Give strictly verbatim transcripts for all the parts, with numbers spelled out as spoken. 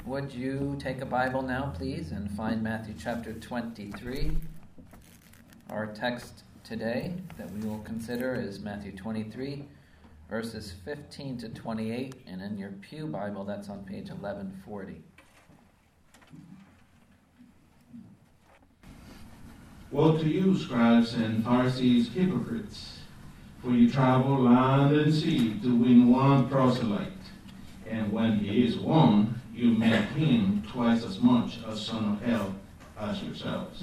Would you take a Bible now, please, and find Matthew chapter twenty-three? Our text today that we will consider is Matthew twenty-three, verses fifteen to twenty-eight, and in your Pew Bible, that's on page eleven forty. Woe to you, scribes and Pharisees, hypocrites! For you travel land and sea to win one proselyte, and when he is won, you make him twice as much a son of hell as yourselves.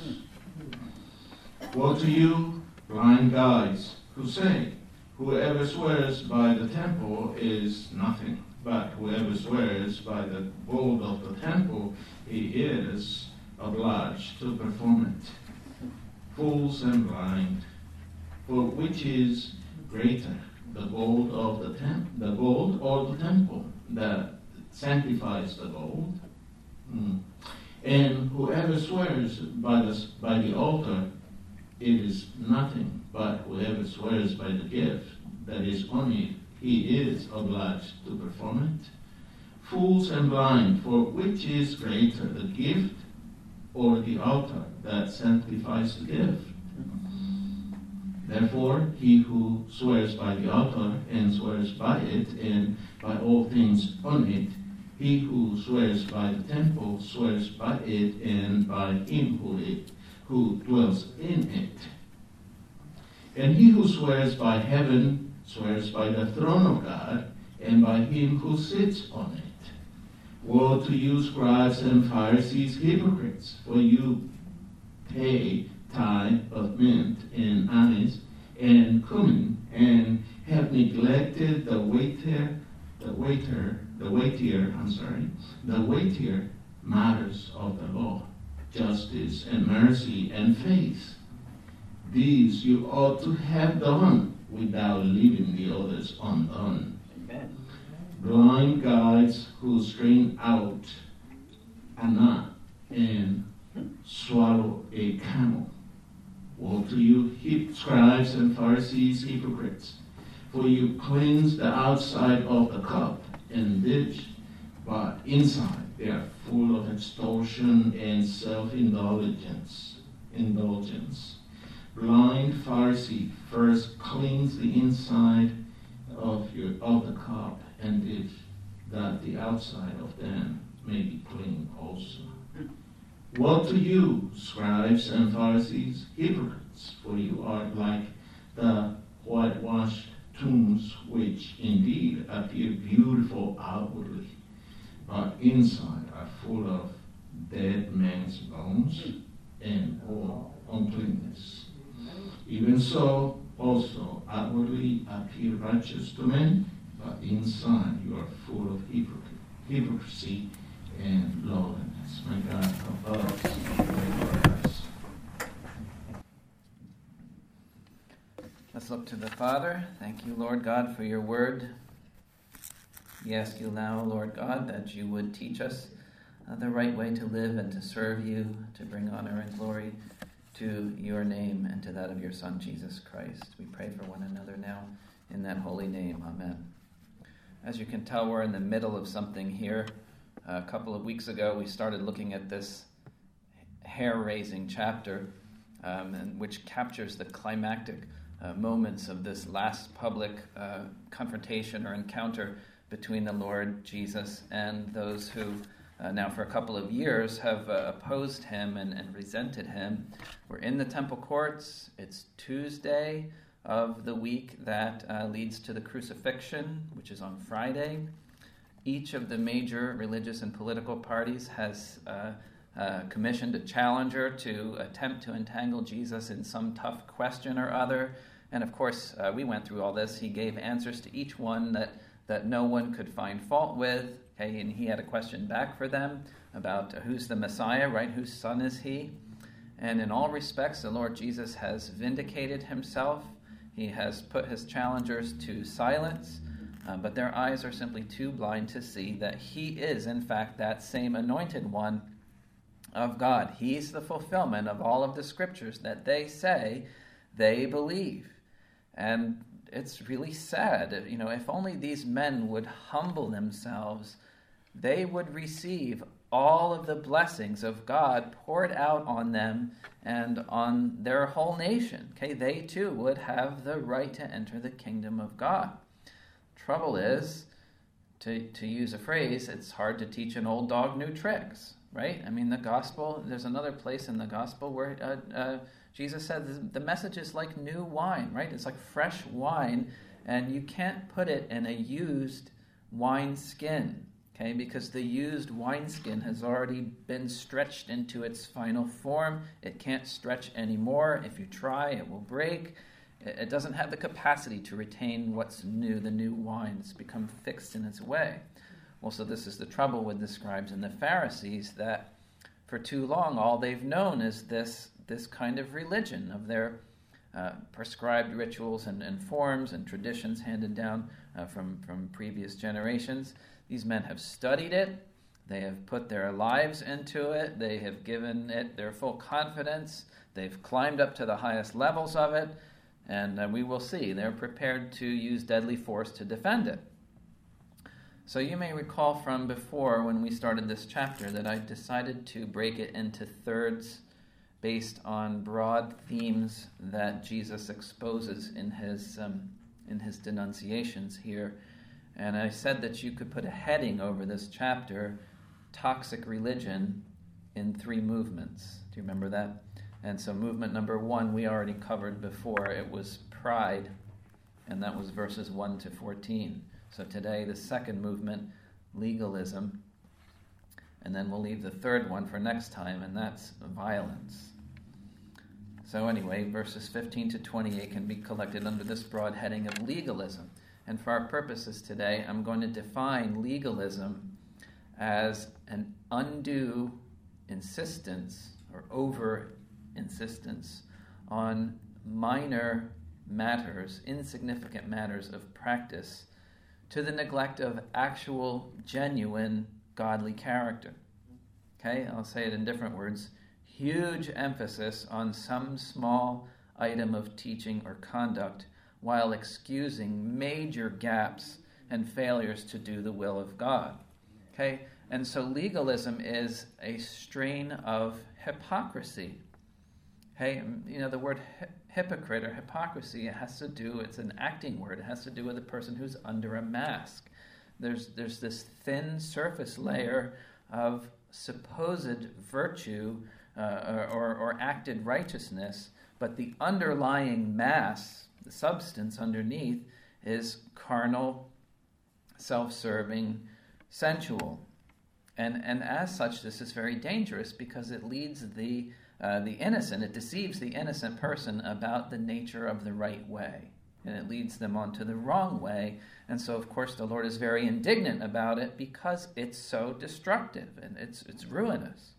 Woe to you, blind guides, who say, whoever swears by the temple is nothing, but whoever swears by the gold of the temple, he is obliged to perform it. Fools and blind, for which is greater, the gold of the temple, the gold or the temple that sanctifies the gold? Mm. And whoever swears by the by the altar, it is nothing, but whoever swears by the gift that is on it, he is obliged to perform it. Fools and blind, for which is greater, the gift or the altar that sanctifies the gift? Therefore, he who swears by the altar and swears by it and by all things on it, he who swears by the temple swears by it and by him who, it, who dwells in it. And he who swears by heaven swears by the throne of God and by him who sits on it. Woe to you, scribes and Pharisees, hypocrites! For you pay tithe of mint and anise and cumin, and have neglected the weightier, the weightier, the weightier, I'm sorry, the weightier matters of the law, justice and mercy and faith. These you ought to have done without leaving the others undone. Amen. Blind guides who strain out a gnat and swallow a camel. Woe to you, hip scribes and Pharisees, hypocrites! For you cleanse the outside of the cup and dish, but inside they are full of extortion and self-indulgence. Indulgence. Blind Pharisee, first cleanse the inside of your of the cup and dish, that the outside of them may be clean also. Woe to you, scribes and Pharisees, hypocrites! For you are like the whitewashed tombs, which indeed appear beautiful outwardly, but inside are full of dead men's bones and all uncleanness. Even so, also outwardly appear righteous to men, but inside you are full of hypocrisy and lawlessness. My God, help us and pray for us. Let's look to the Father. Thank you, Lord God, for your word. We ask you now, Lord God, that you would teach us uh, the right way to live and to serve you, to bring honor and glory to your name and to that of your Son, Jesus Christ. We pray for one another now in that holy name. Amen. As you can tell, we're in the middle of something here. A couple of weeks ago, we started looking at this hair-raising chapter, um, and which captures the climactic uh, moments of this last public uh, confrontation or encounter between the Lord Jesus and those who uh, now for a couple of years have uh, opposed him and, and resented him. We're in the temple courts. It's Tuesday of the week that uh, leads to the crucifixion, which is on Friday. Each of the major religious and political parties has uh, uh, commissioned a challenger to attempt to entangle Jesus in some tough question or other. And of course, uh, we went through all this. He gave answers to each one that, that no one could find fault with. Okay, and he had a question back for them about uh, who's the Messiah, right? Whose son is he? And in all respects, the Lord Jesus has vindicated himself. He has put his challengers to silence. Uh, but their eyes are simply too blind to see that he is, in fact, that same anointed one of God. He's the fulfillment of all of the scriptures that they say they believe. And it's really sad. You know, if only these men would humble themselves they would receive all of the blessings of God poured out on them and on their whole nation. Okay, they too would have the right to enter the kingdom of God. Trouble is, to, to use a phrase, it's hard to teach an old dog new tricks, right? I mean, the gospel, there's another place in the gospel where uh, uh, Jesus said the message is like new wine, right? It's like fresh wine, and you can't put it in a used wine skin. Okay, because the used wineskin has already been stretched into its final form. It can't stretch anymore. If you try, it will break. It doesn't have the capacity to retain what's new, the new wine. It's become fixed in its way. Well, so this is the trouble with the scribes and the Pharisees, that for too long all they've known is this, this kind of religion of their uh, prescribed rituals and, and forms and traditions handed down uh, from, from previous generations. These men have studied it, they have put their lives into it, they have given it their full confidence, they've climbed up to the highest levels of it, and uh, we will see, they're prepared to use deadly force to defend it. So you may recall from before when we started this chapter that I decided to break it into thirds based on broad themes that Jesus exposes in his, um, in his denunciations here. And I said that you could put a heading over this chapter, Toxic Religion, in three movements. Do you remember that? And so movement number one we already covered before. It was pride, and that was verses one to fourteen. So today the second movement, legalism, and then we'll leave the third one for next time, and that's violence. So anyway, verses fifteen to twenty-eight can be collected under this broad heading of legalism. And for our purposes today, I'm going to define legalism as an undue insistence or over insistence on minor matters, insignificant matters of practice, to the neglect of actual, genuine, godly character. Okay, I'll say it in different words. Huge emphasis on some small item of teaching or conduct, while excusing major gaps and failures to do the will of God. Okay? And so legalism is a strain of hypocrisy. Okay? You know, the word hi- hypocrite or hypocrisy, it has to do, it's an acting word, it has to do with a person who's under a mask. There's, there's this thin surface layer of supposed virtue uh, or, or acted righteousness, but the underlying mass, the substance underneath, is carnal, self-serving, sensual. And and as such, this is very dangerous because it leads the uh, the innocent, it deceives the innocent person about the nature of the right way. And it leads them onto the wrong way. And so, of course, the Lord is very indignant about it because it's so destructive and it's it's ruinous.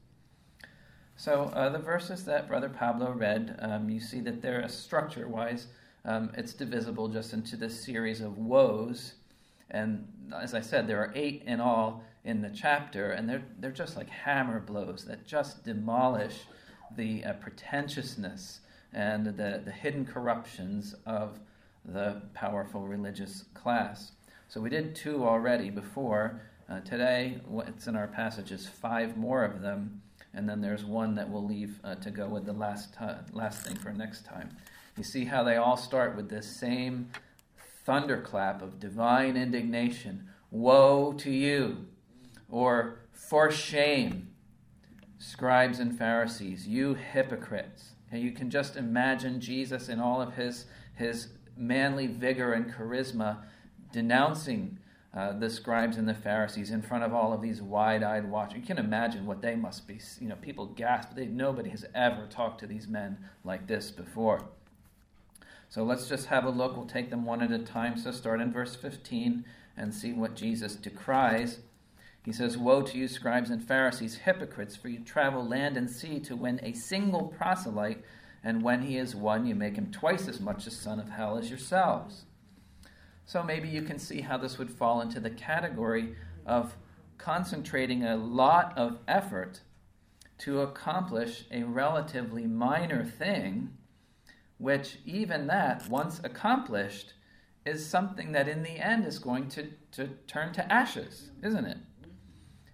So uh, the verses that Brother Pablo read, um, you see that they're structure-wise, Um, it's divisible just into this series of woes. And as I said, there are eight in all in the chapter, and they're they're just like hammer blows that just demolish the uh, pretentiousness and the, the hidden corruptions of the powerful religious class. So we did two already before. Uh, today, what's in our passage is five more of them, and then there's one that we'll leave uh, to go with the last t- last thing for next time. You see how they all start with this same thunderclap of divine indignation. Woe to you, or for shame, scribes and Pharisees, you hypocrites. And you can just imagine Jesus in all of his, his manly vigor and charisma denouncing uh, the scribes and the Pharisees in front of all of these wide-eyed watchers. You can imagine what they must be. You know, people gasp. They, nobody has ever talked to these men like this before. So let's just have a look. We'll take them one at a time. So start in verse fifteen and see what Jesus decries. He says, "Woe to you, scribes and Pharisees, hypocrites, for you travel land and sea to win a single proselyte, and when he is won, you make him twice as much a son of hell as yourselves." So maybe you can see how this would fall into the category of concentrating a lot of effort to accomplish a relatively minor thing, which even that, once accomplished, is something that in the end is going to, to turn to ashes, isn't it?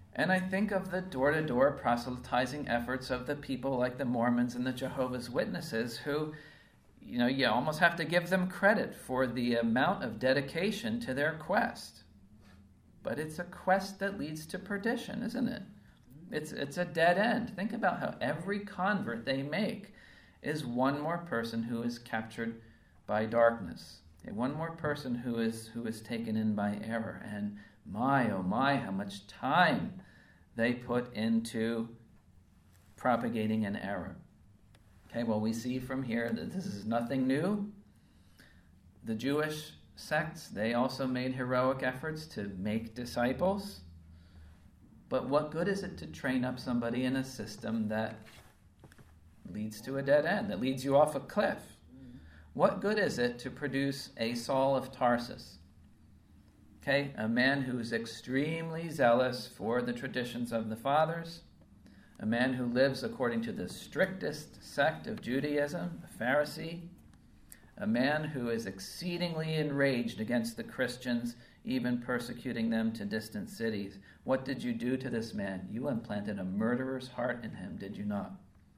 And I think of the door-to-door proselytizing efforts of the people like the Mormons and the Jehovah's Witnesses who, you know, you almost have to give them credit for the amount of dedication to their quest. But it's a quest that leads to perdition, isn't it? It's it's a dead end. Think about how every convert they make is one more person who is captured by darkness. One more person who is who is taken in by error. And my, oh my, how much time they put into propagating an error. Okay, well, we see from here that this is nothing new. The Jewish sects, they also made heroic efforts to make disciples. But what good is it to train up somebody in a system that leads to a dead end, that leads you off a cliff? What good is it to produce a Saul of Tarsus? Okay, a man who's extremely zealous for the traditions of the fathers, a man who lives according to the strictest sect of Judaism, a Pharisee, a man who is exceedingly enraged against the Christians, even persecuting them to distant cities. What did you do to this man? You implanted a murderer's heart in him, did you not?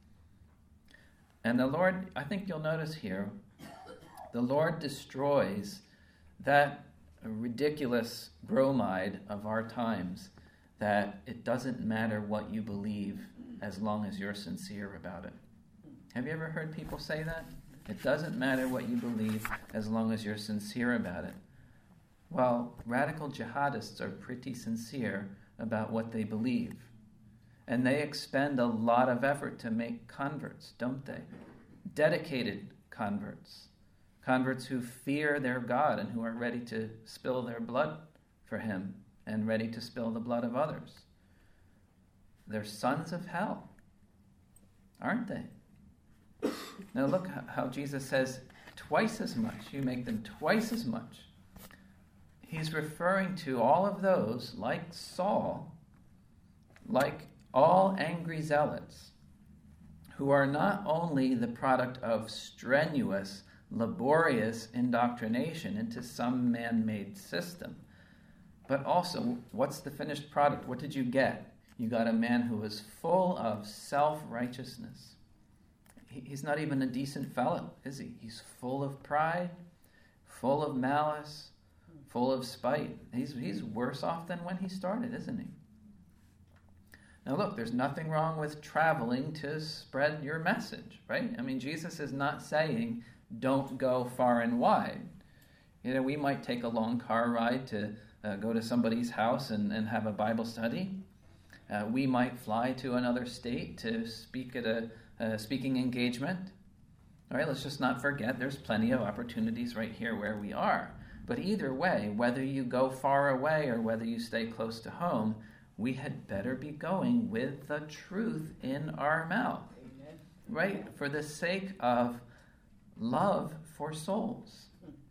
And the Lord, I think you'll notice here, the Lord destroys that ridiculous bromide of our times, that it doesn't matter what you believe as long as you're sincere about it. Have you ever heard people say that? It doesn't matter what you believe as long as you're sincere about it. Well, radical jihadists are pretty sincere about what they believe. And they expend a lot of effort to make converts, don't they? Dedicated converts. Converts who fear their God and who are ready to spill their blood for him and ready to spill the blood of others. They're sons of hell, aren't they? Now look how Jesus says twice as much. You make them twice as much. He's referring to all of those, like Saul, like all angry zealots, who are not only the product of strenuous, laborious indoctrination into some man-made system, but also, what's the finished product? What did you get? You got a man who is full of self-righteousness. He's not even a decent fellow, is he? He's full of pride, full of malice, full of spite. He's, he's worse off than when he started, isn't he? Now look, there's nothing wrong with traveling to spread your message, right? I mean, Jesus is not saying, don't go far and wide. You know, we might take a long car ride to uh, go to somebody's house and, and have a Bible study. Uh, we might fly to another state to speak at a, a speaking engagement. All right, let's just not forget there's plenty of opportunities right here where we are. But either way, whether you go far away or whether you stay close to home, we had better be going with the truth in our mouth. Amen. Right? For the sake of love for souls.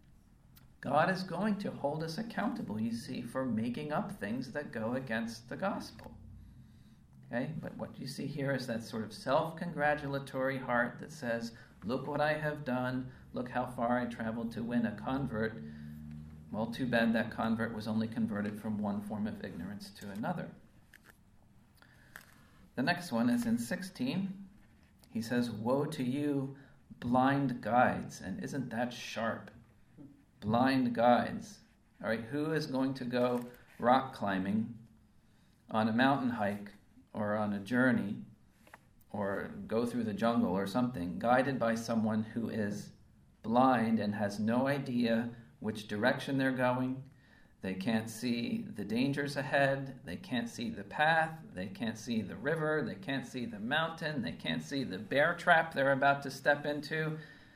God is going to hold us accountable, you see, for making up things that go against the gospel. Okay? But what you see here is that sort of self-congratulatory heart that says, look what I have done, look how far I traveled to win a convert. Well, too bad that convert was only converted from one form of ignorance to another. The next one is in sixteen. He says, woe to you, blind guides. And isn't that sharp? Blind guides. All right, who is going to go rock climbing on a mountain hike or on a journey or go through the jungle or something, guided by someone who is blind and has no idea which direction they're going? They can't see the dangers ahead. They can't see the path. They can't see the river. They can't see the mountain. They can't see the bear trap they're about to step into.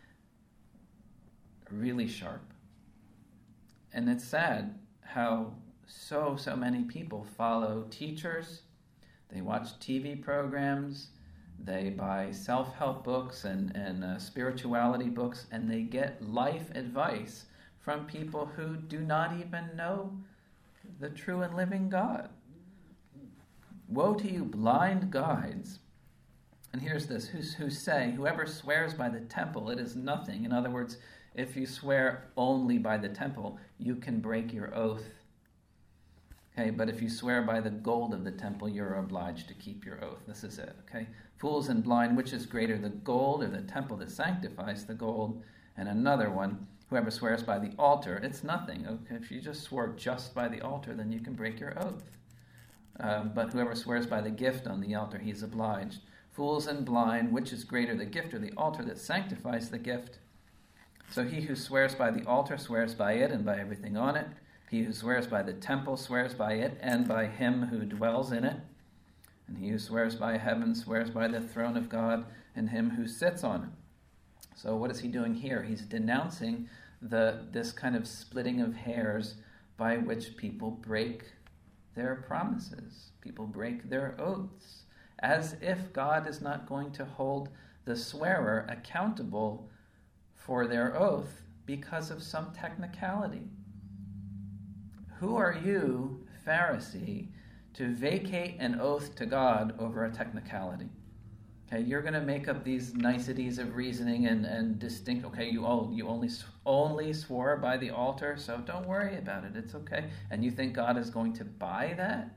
Really sharp. And it's sad how so, so many people follow teachers. They watch T V programs. They buy self-help books and, and uh, spirituality books, and they get life advice from people who do not even know the true and living God. Woe to you, blind guides. And here's this, who, who say, whoever swears by the temple, it is nothing. In other words, if you swear only by the temple, you can break your oath. Okay, but if you swear by the gold of the temple, you're obliged to keep your oath. This is it, okay? Fools and blind, which is greater, the gold or the temple that sanctifies the gold? And another one, whoever swears by the altar, it's nothing. Okay, if you just swore just by the altar, then you can break your oath. Uh, but whoever swears by the gift on the altar, he is obliged. Fools and blind, which is greater, the gift or the altar that sanctifies the gift? So he who swears by the altar swears by it and by everything on it. He who swears by the temple swears by it and by him who dwells in it. And he who swears by heaven swears by the throne of God and him who sits on it. So what is he doing here? He's denouncing the this kind of splitting of hairs by which people break their promises. People break their oaths, as if God is not going to hold the swearer accountable for their oath because of some technicality. Who are you, Pharisee, to vacate an oath to God over a technicality? Okay, you're going to make up these niceties of reasoning and, and distinct. Okay, you all you only only swore by the altar, so don't worry about it. It's okay. And you think God is going to buy that?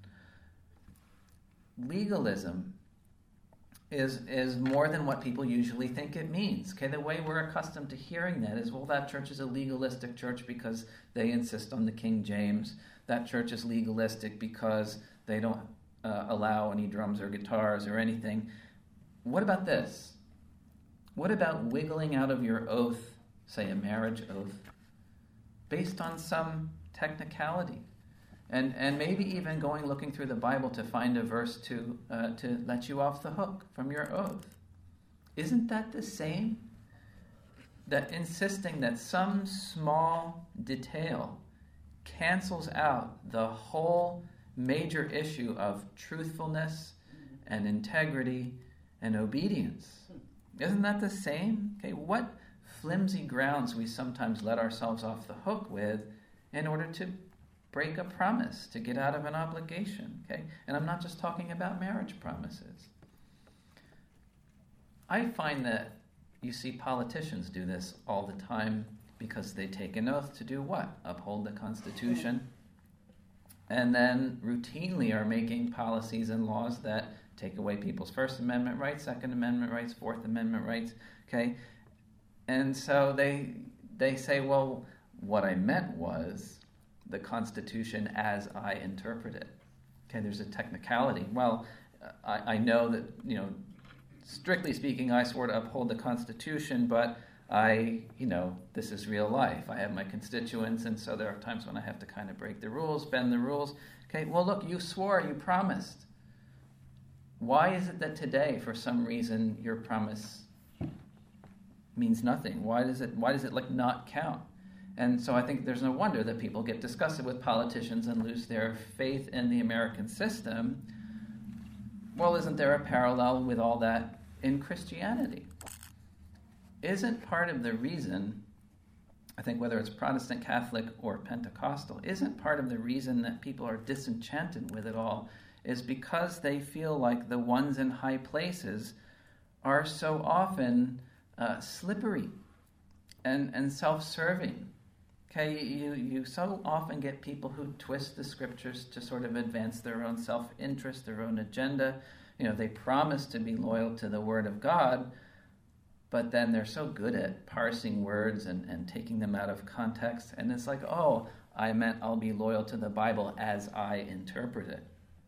Legalism is is more than what people usually think it means. Okay, the way we're accustomed to hearing that is, well, that church is a legalistic church because they insist on the King James. That church is legalistic because they don't uh, allow any drums or guitars or anything. What about this? What about wiggling out of your oath, say a marriage oath, based on some technicality? And and maybe even going looking through the Bible to find a verse to uh, to let you off the hook from your oath. Isn't that the same? That insisting that some small detail cancels out the whole major issue of truthfulness and integrity and obedience. Isn't that the same? Okay, what flimsy grounds we sometimes let ourselves off the hook with in order to break a promise, to get out of an obligation, okay? And I'm not just talking about marriage promises. I find that you see politicians do this all the time because they take an oath to do what? Uphold the Constitution. And then routinely are making policies and laws that take away people's First Amendment rights, Second Amendment rights, Fourth Amendment rights, okay? And so they they say, well, what I meant was the Constitution as I interpret it. Okay, there's a technicality. Well, I, I know that, you know, strictly speaking, I swore to uphold the Constitution, but I, you know, this is real life. I have my constituents, and so there are times when I have to kind of break the rules, bend the rules. Okay, well, look, you swore, you promised. Why is it that today, for some reason, your promise means nothing? Why does it, why does it like not count? And so I think there's no wonder that people get disgusted with politicians and lose their faith in the American system. Well, isn't there a parallel with all that in Christianity? Isn't part of the reason, I think whether it's Protestant, Catholic, or Pentecostal, isn't part of the reason that people are disenchanted with it all is because they feel like the ones in high places are so often uh, slippery and, and self-serving. Okay, you, you so often get people who twist the scriptures to sort of advance their own self-interest, their own agenda. You know, they promise to be loyal to the Word of God, but then they're so good at parsing words and, and taking them out of context. And it's like, oh, I meant I'll be loyal to the Bible as I interpret it.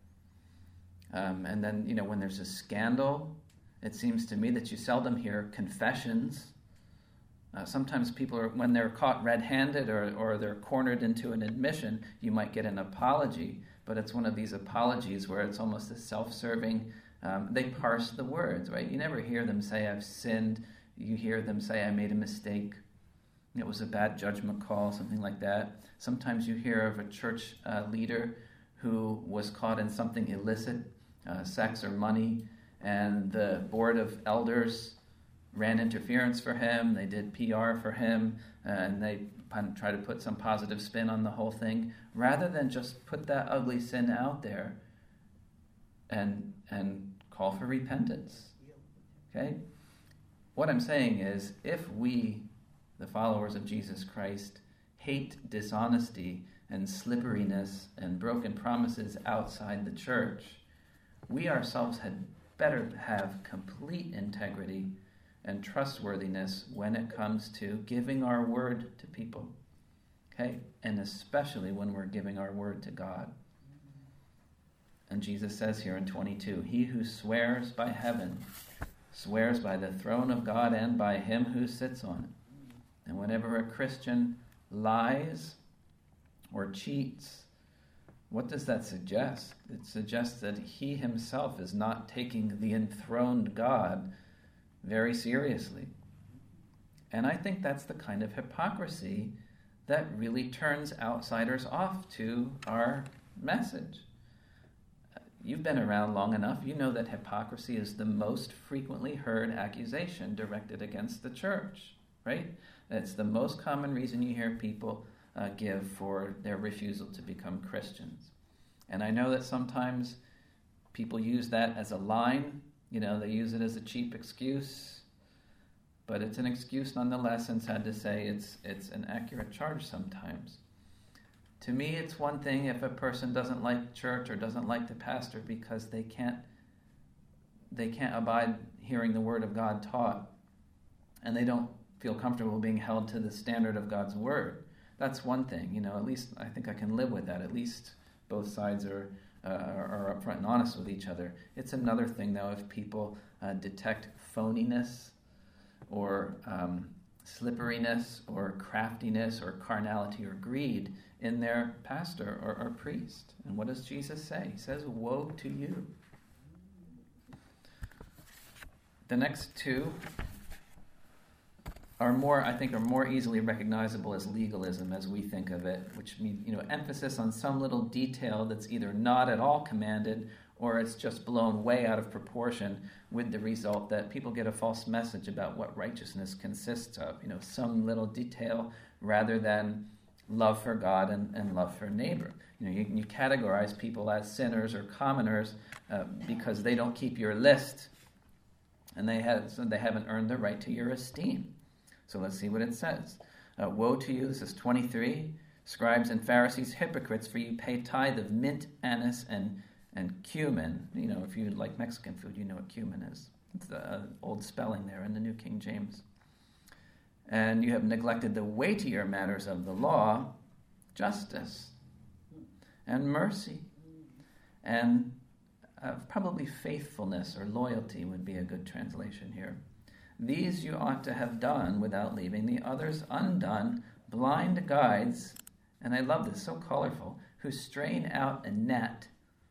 Um, and then, you know, when there's a scandal, it seems to me that you seldom hear confessions. Uh, sometimes people are, when they're caught red-handed or, or they're cornered into an admission, you might get an apology, but it's one of these apologies where it's almost a self-serving, um, they parse the words, right? You never hear them say, I've sinned. You hear them say, I made a mistake. It was a bad judgment call, something like that. Sometimes you hear of a church uh, leader who was caught in something illicit, uh, sex or money, and the board of elders ran interference for him, they did P R for him, and they try to put some positive spin on the whole thing, rather than just put that ugly sin out there and and call for repentance. Okay? What I'm saying is, if we, the followers of Jesus Christ, hate dishonesty and slipperiness and broken promises outside the church, we ourselves had better have complete integrity and trustworthiness when it comes to giving our word to people. Okay? And especially when we're giving our word to God. And Jesus says here in twenty-two, he who swears by heaven swears by the throne of God and by him who sits on it. And whenever a Christian lies or cheats, what does that suggest? It suggests that he himself is not taking the enthroned God very seriously. And I think that's the kind of hypocrisy that really turns outsiders off to our message. You've been around long enough, you know that hypocrisy is the most frequently heard accusation directed against the church, right? It's the most common reason you hear people uh, give for their refusal to become Christians. And I know that sometimes people use that as a line, you know, they use it as a cheap excuse, but it's an excuse nonetheless, and sad to say it's it's an accurate charge sometimes. To me, it's one thing if a person doesn't like church or doesn't like the pastor because they can't they can't abide hearing the word of God taught, and they don't feel comfortable being held to the standard of God's word. That's one thing, you know. At least I think I can live with that. At least both sides are uh, are upfront and honest with each other. It's another thing, though, if people uh, detect phoniness or um, slipperiness or craftiness or carnality or greed in their pastor or, or priest. And what does Jesus say? He says, woe to you. The next two are more, I think, are more easily recognizable as legalism as we think of it, which means, you know, emphasis on some little detail that's either not at all commanded or it's just blown way out of proportion, with the result that people get a false message about what righteousness consists of. You know, some little detail rather than love for God and, and love for neighbor. You know, you, you categorize people as sinners or commoners uh, because they don't keep your list, and they have so they haven't earned the right to your esteem. So let's see what it says. Uh, Woe to you, this is twenty-three, scribes and Pharisees, hypocrites, for you pay tithe of mint, anise, and and cumin. You know, if you like Mexican food, you know what cumin is. It's the uh, old spelling there in the New King James. And you have neglected the weightier matters of the law, justice and mercy, and uh, probably faithfulness or loyalty would be a good translation here. These you ought to have done without leaving the others undone, blind guides, and I love this, so colorful, who strain out a gnat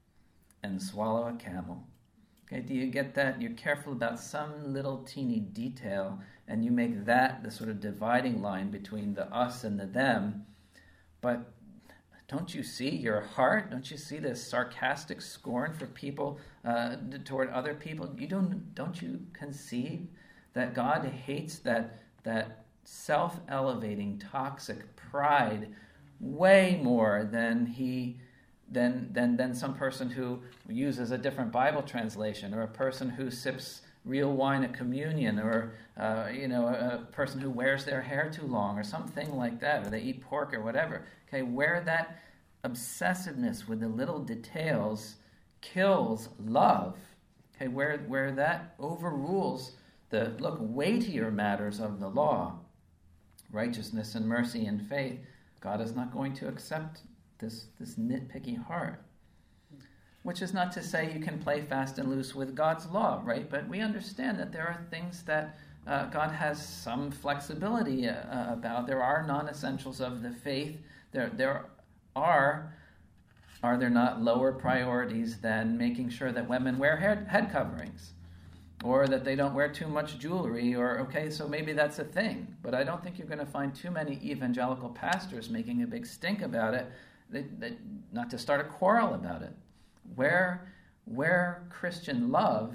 and swallow a camel. Okay, do you get that? You're careful about some little teeny detail, and you make that the sort of dividing line between the us and the them. But don't you see your heart? Don't you see this sarcastic scorn for people, uh, toward other people? You don't, don't you conceive that God hates that that self-elevating, toxic pride way more than he than than than some person who uses a different Bible translation, or a person who sips real wine at communion, or uh, you know, a, a person who wears their hair too long, or something like that, or they eat pork or whatever. Okay, where that obsessiveness with the little details kills love. Okay, where where that overrules the look weightier matters of the law, righteousness and mercy and faith, God is not going to accept this this nitpicky heart. Which is not to say you can play fast and loose with God's law, right? But we understand that there are things that uh, God has some flexibility uh, about. There are non-essentials of the faith. There there are, are there not lower priorities than making sure that women wear head, head coverings? Or that they don't wear too much jewelry, or, okay, so maybe that's a thing. But I don't think you're going to find too many evangelical pastors making a big stink about it, that, that, not to start a quarrel about it. Where, where Christian love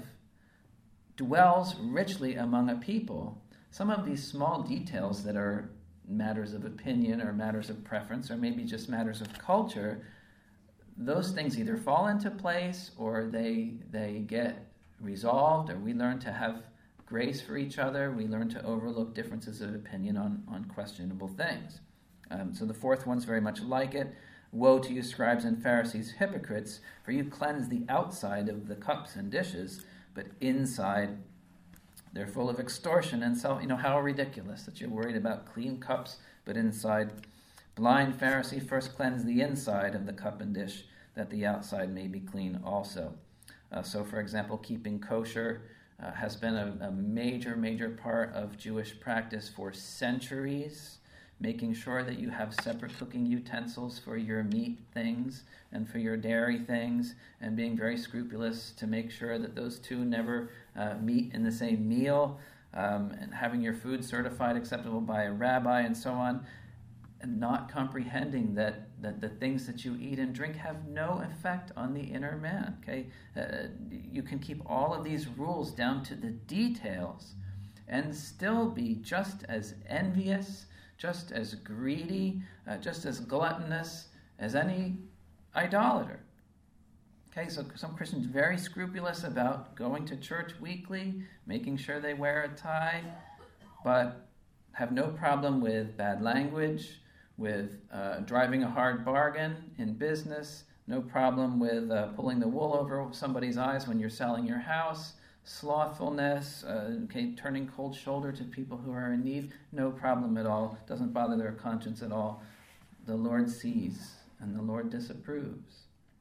dwells richly among a people, some of these small details that are matters of opinion or matters of preference or maybe just matters of culture, those things either fall into place or they they get resolved, or we learn to have grace for each other. We learn to overlook differences of opinion on, on questionable things. Um, so the fourth one's very much like it. Woe to you, scribes and Pharisees, hypocrites, for you cleanse the outside of the cups and dishes, but inside they're full of extortion and self. You know, how ridiculous that you're worried about clean cups, but inside. Blind Pharisee, first cleanse the inside of the cup and dish, that the outside may be clean also. Uh, so, for example, keeping kosher uh, has been a, a major, major part of Jewish practice for centuries, making sure that you have separate cooking utensils for your meat things and for your dairy things, and being very scrupulous to make sure that those two never uh, meet in the same meal, um, and having your food certified acceptable by a rabbi and so on. And not comprehending that, that the things that you eat and drink have no effect on the inner man. Okay, uh, you can keep all of these rules down to the details and still be just as envious, just as greedy, uh, just as gluttonous as any idolater. Okay, so some Christians very scrupulous about going to church weekly, making sure they wear a tie, but have no problem with bad language, with uh, driving a hard bargain in business, no problem with uh, pulling the wool over somebody's eyes when you're selling your house, slothfulness, uh, okay, turning cold shoulder to people who are in need, no problem at all, doesn't bother their conscience at all. The Lord sees and the Lord disapproves.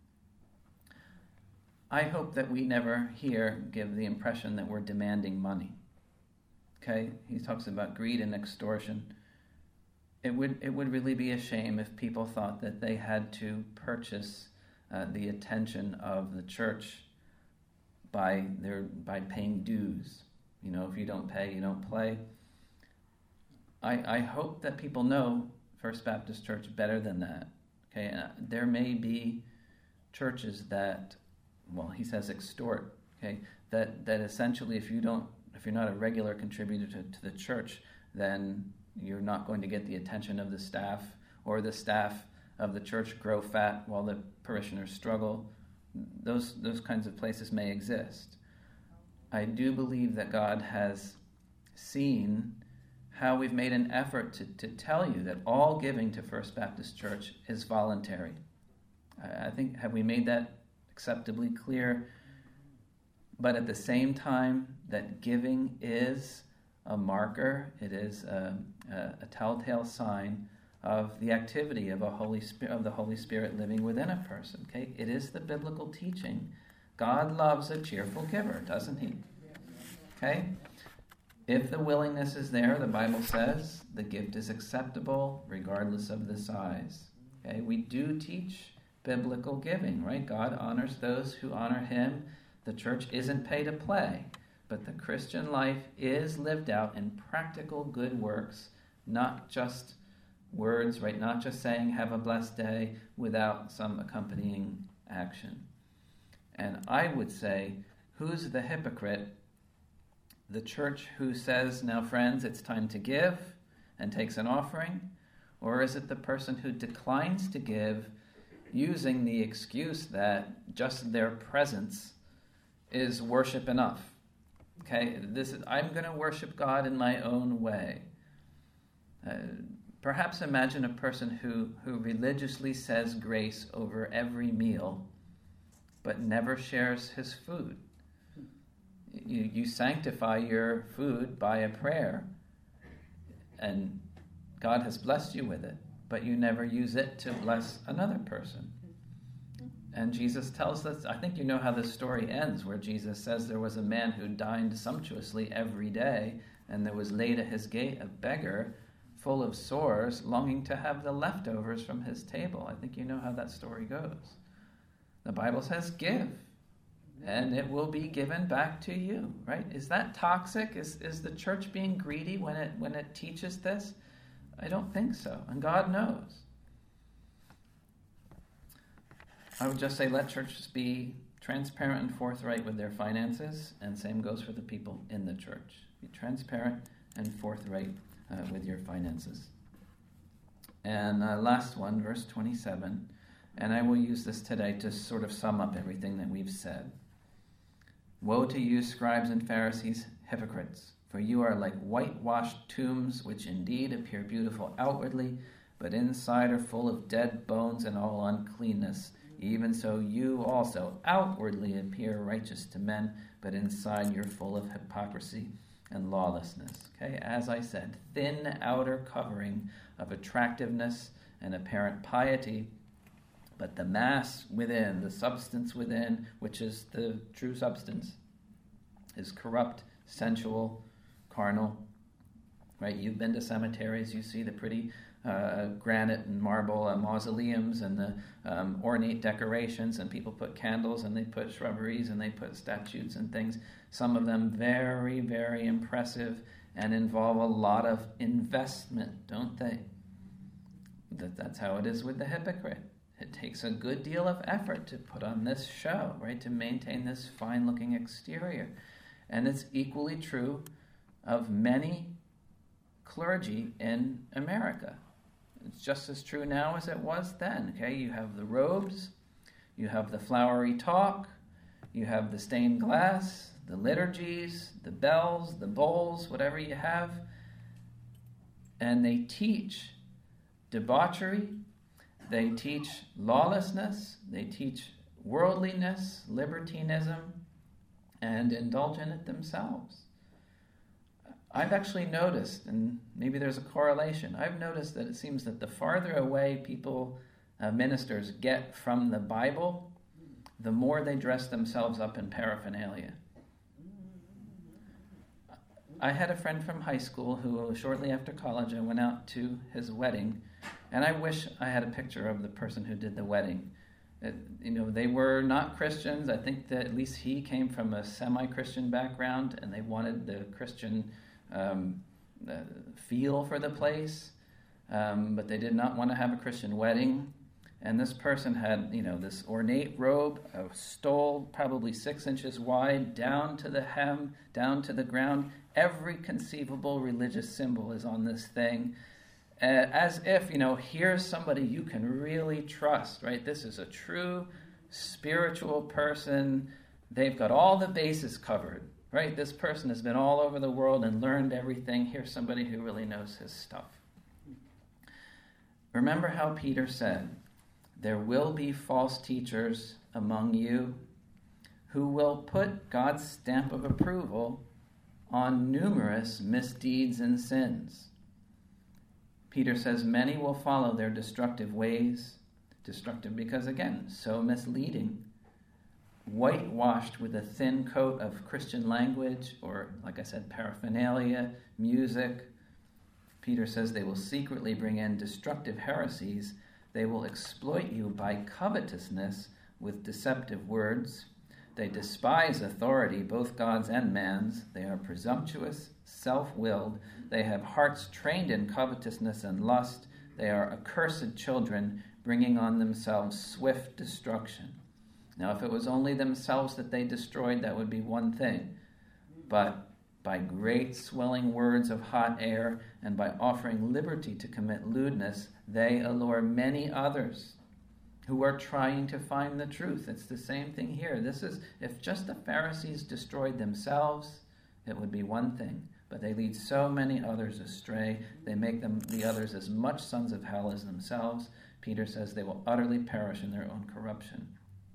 I hope that we never here give the impression that we're demanding money. Okay, he talks about greed and extortion. It would it would really be a shame if people thought that they had to purchase uh, the attention of the church by their by paying dues. You know, if you don't pay, you don't play. I I hope that people know First Baptist Church better than that. Okay, uh, there may be churches that, well, he says extort. Okay, that that essentially, if you don't, if you're not a regular contributor to, to the church, then you're not going to get the attention of the staff, or the staff of the church grow fat while the parishioners struggle. Those those kinds of places may exist. I do believe that God has seen how we've made an effort to, to tell you that all giving to First Baptist Church is voluntary. I, I think, have we made that acceptably clear? But at the same time, that giving is a marker, it is a, a, a telltale sign of the activity of a Holy Spirit, of the Holy Spirit living within a person. Okay, it is the biblical teaching. God loves a cheerful giver, doesn't he? Okay, if the willingness is there, the Bible says the gift is acceptable regardless of the size. Okay, we do teach biblical giving, right? God honors those who honor Him. The church isn't pay to play. But the Christian life is lived out in practical good works, not just words, right? Not just saying, have a blessed day, without some accompanying action. And I would say, who's the hypocrite? The church who says, now friends, it's time to give, and takes an offering? Or is it the person who declines to give, using the excuse that just their presence is worship enough? Okay, this is, I'm going to worship God in my own way. Uh, perhaps imagine a person who, who religiously says grace over every meal, but never shares his food. You, you sanctify your food by a prayer, and God has blessed you with it, but you never use it to bless another person. And Jesus tells us, I think you know how this story ends, where Jesus says there was a man who dined sumptuously every day, and there was laid at his gate a beggar full of sores, longing to have the leftovers from his table. I think you know how that story goes. The Bible says, give, and it will be given back to you, right? Is that toxic? Is is the church being greedy when it when it teaches this? I don't think so, and God knows. I would just say let churches be transparent and forthright with their finances, and same goes for the people in the church. Be transparent and forthright uh, with your finances. And uh, last one, verse twenty-seven, and I will use this today to sort of sum up everything that we've said. Woe to you, scribes and Pharisees, hypocrites, for you are like whitewashed tombs, which indeed appear beautiful outwardly, but inside are full of dead bones and all uncleanness. Even so you also outwardly appear righteous to men, but inside you're full of hypocrisy and lawlessness. Okay, as I said, thin outer covering of attractiveness and apparent piety, but the mass within, the substance within, which is the true substance, is corrupt, sensual, carnal. Right? You've been to cemeteries, you see the pretty uh, granite and marble uh, mausoleums and the um, ornate decorations, and people put candles and they put shrubberies and they put statues and things. Some of them very, very impressive and involve a lot of investment, don't they? That, that's how it is with the hypocrite. It takes a good deal of effort to put on this show, right? To maintain this fine-looking exterior. And it's equally true of many clergy in America. It's just as true now as it was then, okay? You have the robes, you have the flowery talk, you have the stained glass, the liturgies, the bells, the bowls, whatever you have, and they teach debauchery, they teach lawlessness, they teach worldliness, libertinism, and indulge in it themselves. I've actually noticed, and maybe there's a correlation, I've noticed that it seems that the farther away people, uh, ministers, get from the Bible, the more they dress themselves up in paraphernalia. I had a friend from high school who, shortly after college, I went out to his wedding, and I wish I had a picture of the person who did the wedding. It, you know, they were not Christians. I think that at least he came from a semi-Christian background, and they wanted the Christian um, uh, feel for the place, um, but they did not want to have a Christian wedding. And this person had, you know, this ornate robe, a stole probably six inches wide, down to the hem, down to the ground. Every conceivable religious symbol is on this thing. Uh, as if, you know, here's somebody you can really trust, right? This is a true spiritual person. They've got all the bases covered, right? This person has been all over the world and learned everything. Here's somebody who really knows his stuff. Remember how Peter said, there will be false teachers among you who will put God's stamp of approval on numerous misdeeds and sins. Peter says many will follow their destructive ways, destructive because, again, so misleading, whitewashed with a thin coat of Christian language or, like I said, paraphernalia, music. Peter says they will secretly bring in destructive heresies. They will exploit you by covetousness with deceptive words. They despise authority, both God's and man's. They are presumptuous, self-willed. They have hearts trained in covetousness and lust. They are accursed children, bringing on themselves swift destruction. Now, if it was only themselves that they destroyed, that would be one thing. But by great swelling words of hot air and by offering liberty to commit lewdness, they allure many others who are trying to find the truth. It's the same thing here. This is, if just the Pharisees destroyed themselves, it would be one thing. But they lead so many others astray. They make them, the others, as much sons of hell as themselves. Peter says they will utterly perish in their own corruption.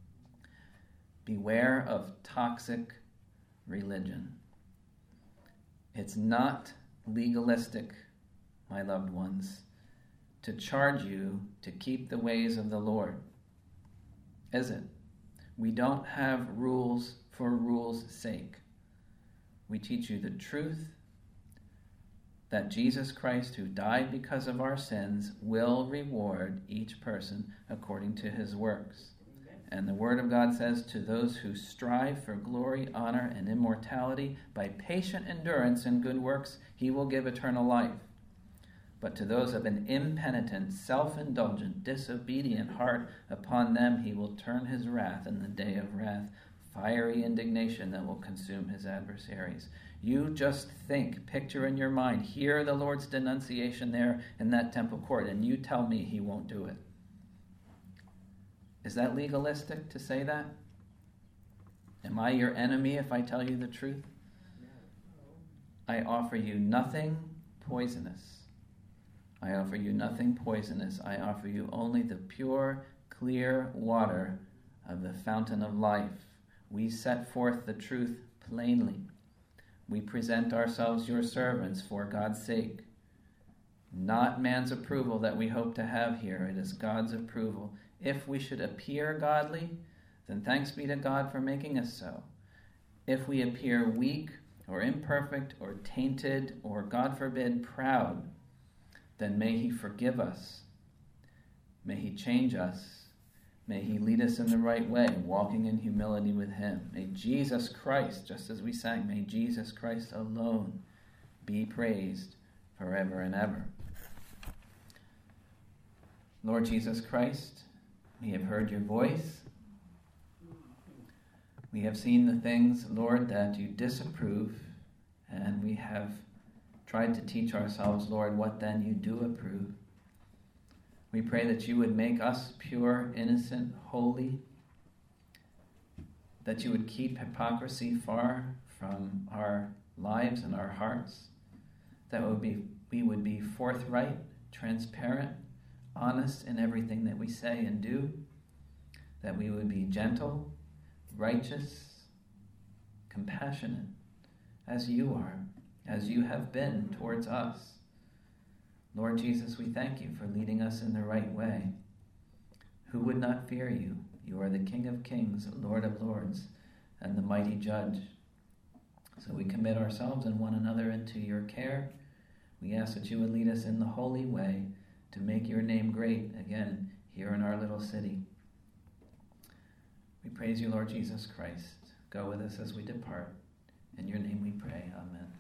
Beware of toxic religion. It's not legalistic, my loved ones, to charge you to keep the ways of the Lord, is it? We don't have rules for rules' sake. We teach you the truth that Jesus Christ, who died because of our sins, will reward each person according to his works. And the Word of God says, to those who strive for glory, honor, and immortality, by patient endurance and good works, he will give eternal life. But to those of an impenitent, self-indulgent, disobedient heart, upon them he will turn his wrath in the day of wrath, fiery indignation that will consume his adversaries. You just think, picture in your mind, hear the Lord's denunciation there in that temple court, and you tell me he won't do it. Is that legalistic to say that? Am I your enemy if I tell you the truth? I offer you nothing poisonous. I offer you nothing poisonous. I offer you only the pure, clear water of the fountain of life. We set forth the truth plainly. We present ourselves your servants for God's sake. Not man's approval that we hope to have here. It is God's approval. If we should appear godly, then thanks be to God for making us so. If we appear weak or imperfect or tainted or, God forbid, proud, then may he forgive us. May he change us. May he lead us in the right way, walking in humility with him. May Jesus Christ, just as we sang, may Jesus Christ alone be praised forever and ever. Lord Jesus Christ, we have heard your voice. We have seen the things, Lord, that you disapprove, and we have tried to teach ourselves, Lord, what then you do approve. We pray that you would make us pure, innocent, holy, that you would keep hypocrisy far from our lives and our hearts, that would be, we would be forthright, transparent, honest in everything that we say and do, that we would be gentle, righteous, compassionate, as you are, as you have been towards us. Lord Jesus, we thank you for leading us in the right way. Who would not fear you? You are the King of kings, Lord of lords, and the mighty judge. So we commit ourselves and one another into your care. We ask that you would lead us in the holy way to make your name great again here in our little city. We praise you, Lord Jesus Christ. Go with us as we depart. In your name we pray. Amen.